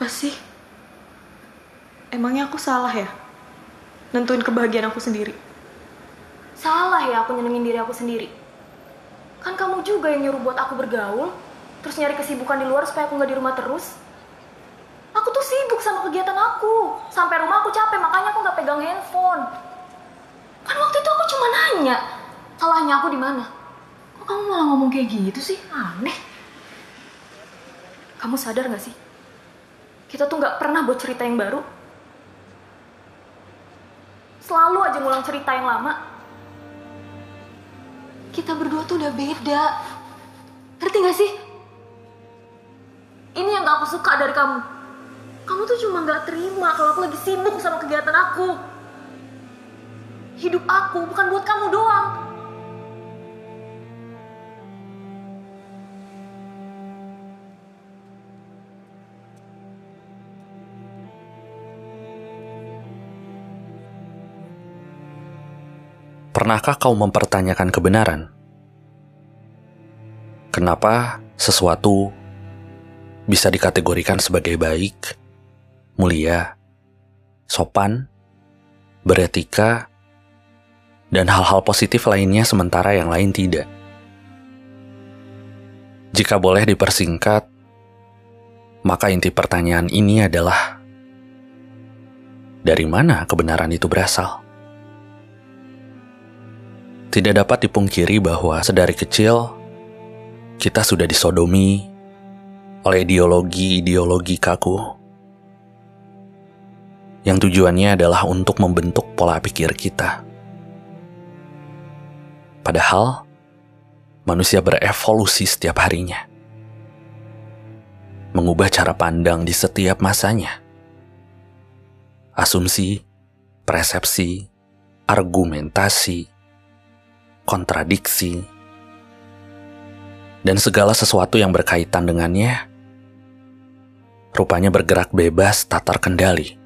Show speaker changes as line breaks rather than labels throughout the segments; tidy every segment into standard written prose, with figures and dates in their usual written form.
Kenapa sih? Emangnya aku salah ya? Nentuin kebahagiaan aku sendiri.
Salah ya aku nyenengin diri aku sendiri. Kan kamu juga yang nyuruh buat aku bergaul, terus nyari kesibukan di luar supaya aku nggak di rumah terus. Aku tuh sibuk sama kegiatan aku. Sampai rumah aku capek, makanya aku nggak pegang handphone. Kan waktu itu aku cuma nanya, salahnya aku di mana? Kok kamu malah ngomong kayak gitu sih? Aneh. Kamu sadar nggak sih? Kita tuh nggak pernah buat cerita yang baru. Selalu aja ngulang cerita yang lama. Kita berdua tuh udah beda. Ngerti gak sih? Ini yang gak aku suka dari kamu. Kamu tuh cuma gak terima kalau aku lagi sibuk sama kegiatan aku. Hidup aku bukan buat kamu doang.
Pernahkah kau mempertanyakan kebenaran? Kenapa sesuatu bisa dikategorikan sebagai baik, mulia, sopan, beretika, dan hal-hal positif lainnya sementara yang lain tidak? Jika boleh dipersingkat, maka inti pertanyaan ini adalah, dari mana kebenaran itu berasal? Tidak dapat dipungkiri bahwa sedari kecil, kita sudah disodomi oleh ideologi-ideologi kaku yang tujuannya adalah untuk membentuk pola pikir kita. Padahal, manusia berevolusi setiap harinya, mengubah cara pandang di setiap masanya. Asumsi, persepsi, argumentasi, kontradiksi, dan segala sesuatu yang berkaitan dengannya rupanya bergerak bebas tak terkendali.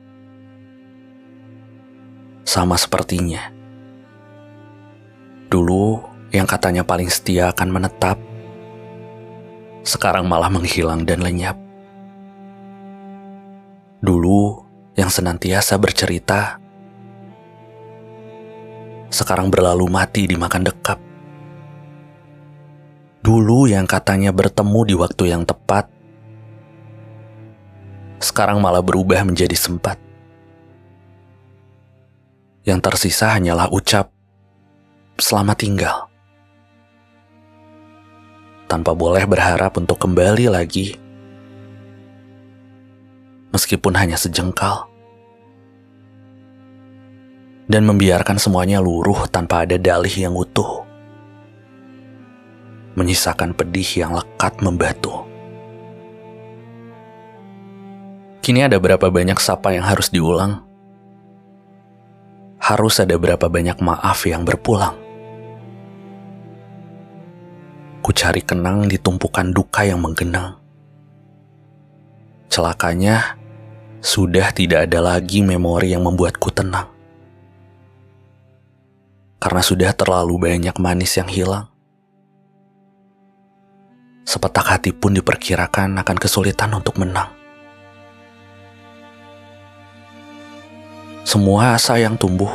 Sama sepertinya, dulu yang katanya paling setia akan menetap, sekarang malah menghilang dan lenyap. Dulu yang senantiasa bercerita, sekarang berlalu mati dimakan dekap. Dulu yang katanya bertemu di waktu yang tepat, sekarang malah berubah menjadi sempat. Yang tersisa hanyalah ucap selamat tinggal, tanpa boleh berharap untuk kembali lagi, meskipun hanya sejengkal. Dan membiarkan semuanya luruh tanpa ada dalih yang utuh, menyisakan pedih yang lekat membatu. Kini ada berapa banyak sapa yang harus diulang? Harus ada berapa banyak maaf yang berpulang? Ku cari kenang di tumpukan duka yang menggenang. Celakanya, sudah tidak ada lagi memori yang membuatku tenang. Karena sudah terlalu banyak manis yang hilang. Sepetak hati pun diperkirakan akan kesulitan untuk menang. Semua asa yang tumbuh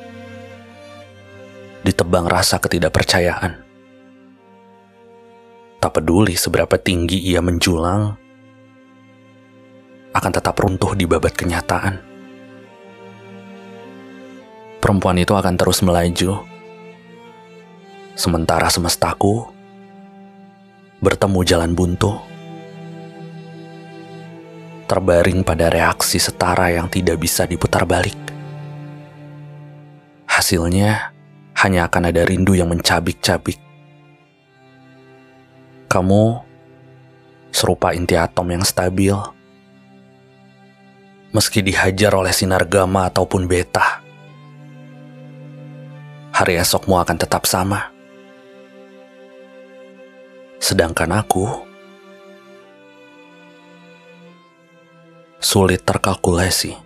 ditebang rasa ketidakpercayaan. Tak peduli seberapa tinggi ia menjulang, akan tetap runtuh di babat kenyataan. Perempuan itu akan terus melaju, sementara semestaku bertemu jalan buntu, terbaring pada reaksi setara yang tidak bisa diputar balik. Hasilnya hanya akan ada rindu yang mencabik-cabik. Kamu serupa inti atom yang stabil, meski dihajar oleh sinar gamma ataupun beta. Hari esokmu akan tetap sama. Sedangkan aku sulit terkalkulasi.